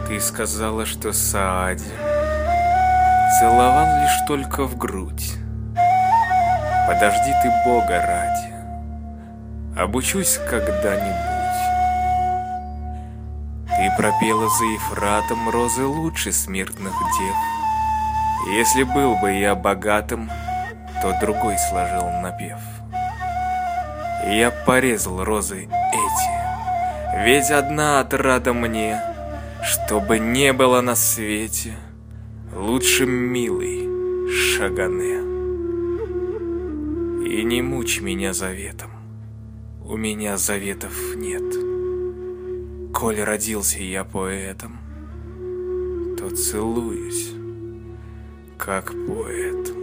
Ты сказала, что Саади целовал лишь только в грудь. Подожди ты Бога ради, обучусь когда-нибудь. Ты пропела за Ефратом розы лучше смертных дев. Если был бы я богатым, то другой сложил напев. И я порезал розы эти, ведь одна отрада мне, чтобы не было на свете лучше милый Шагане. И не мучь меня заветом, у меня заветов нет. Коль родился я поэтом, то целуюсь, как поэт.